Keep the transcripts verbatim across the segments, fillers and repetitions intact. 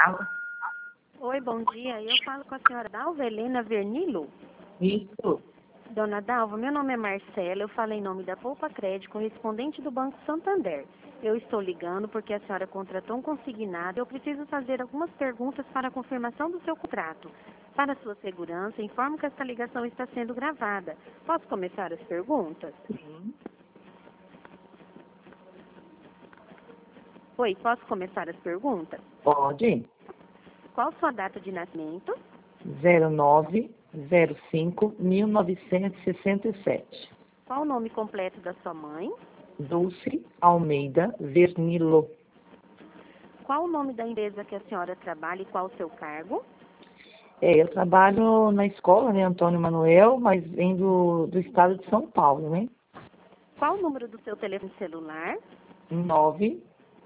Alô? Oi, bom dia. Eu falo com a senhora Dalva Helena Vernilo. Isso. Dona Dalva, meu nome é Marcela, eu falo em nome da Poupa Crédito, correspondente do Banco Santander. Eu estou ligando porque a senhora contratou um consignado e eu preciso fazer algumas perguntas para a confirmação do seu contrato. Para sua segurança, informo que esta ligação está sendo gravada. Posso começar as perguntas? Sim. Oi, posso começar as perguntas? Pode. Qual sua data de nascimento? zero nove zero cinco mil novecentos e sessenta e sete. Qual o nome completo da sua mãe? Dulce Almeida Vernilo. Qual o nome da empresa que a senhora trabalha e qual o seu cargo? É, eu trabalho na escola, né, Antônio Manuel, mas vem do, do estado de São Paulo, né? Qual o número do seu telefone celular? nove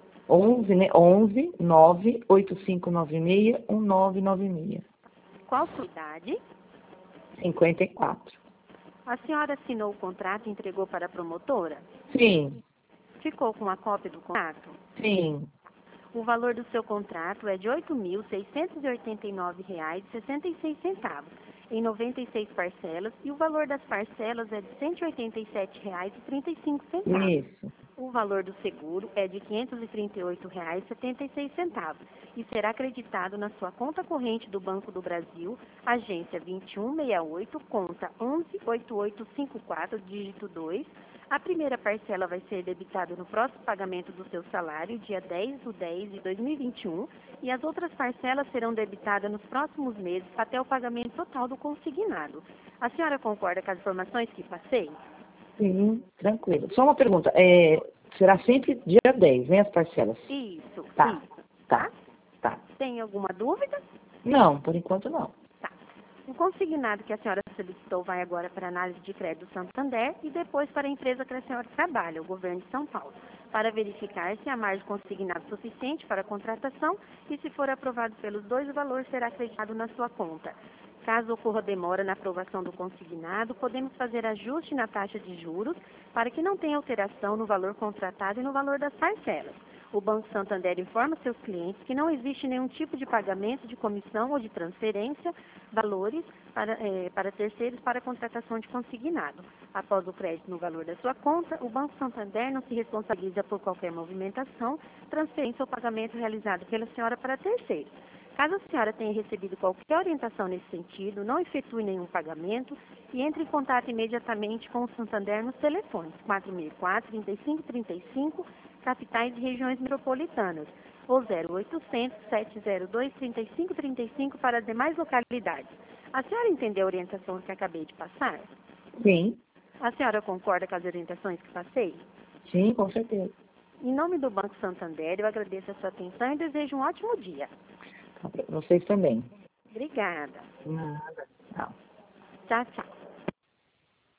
onze, né? onze nove oito cinco nove seis um nove nove seis. Qual sua idade? cinquenta e quatro. A senhora assinou o contrato e entregou para a promotora? Sim, Ficou com a cópia do contrato? sim. O valor do seu contrato é de oito mil seiscentos e oitenta e nove reais e sessenta e seis centavos, em noventa e seis parcelas, e o valor das parcelas é de cento e oitenta e sete reais e trinta e cinco centavos. Isso. O valor do seguro é de quinhentos e trinta e oito reais e setenta e seis centavos e será acreditado na sua conta corrente do Banco do Brasil, agência vinte e um sessenta e oito, conta onze oito oito cinco quatro, dígito dois. A primeira parcela vai ser debitada no próximo pagamento do seu salário, dia dez de dez de dois mil e vinte e um, e as outras parcelas serão debitadas nos próximos meses até o pagamento total do consignado. A senhora concorda com as informações que passei? Sim, tranquilo. Só uma pergunta. É, será sempre dia dez, né, as parcelas? Isso, Tá, isso. tá, tá. Tem alguma dúvida? Não, por enquanto não. Tá. O consignado que a senhora solicitou vai agora para a análise de crédito do Santander e depois para a empresa que a senhora trabalha, o governo de São Paulo, para verificar se a margem consignada é suficiente para a contratação e, se for aprovado pelos dois, o valor será acreditado na sua conta. Caso ocorra demora na aprovação do consignado, podemos fazer ajuste na taxa de juros para que não tenha alteração no valor contratado e no valor das parcelas. O Banco Santander informa seus clientes que não existe nenhum tipo de pagamento de comissão ou de transferência, valores para, eh, para terceiros para a contratação de consignado. Após o crédito no valor da sua conta, o Banco Santander não se responsabiliza por qualquer movimentação, transferência ou pagamento realizado pela senhora para terceiros. Caso a senhora tenha recebido qualquer orientação nesse sentido, não efetue nenhum pagamento e entre em contato imediatamente com o Santander nos telefones quatro seis quatro, trinta e cinco trinta e cinco, capitais e regiões metropolitanas, ou zero oitocentos, sete zero dois, trinta e cinco trinta e cinco para as demais localidades. A senhora entendeu a orientação que acabei de passar? Sim, A senhora concorda com as orientações que passei? sim, com certeza. Em nome do Banco Santander, eu agradeço a sua atenção e desejo um ótimo dia. Vocês também. Obrigada. Nada. Tchau. Tchau, tchau.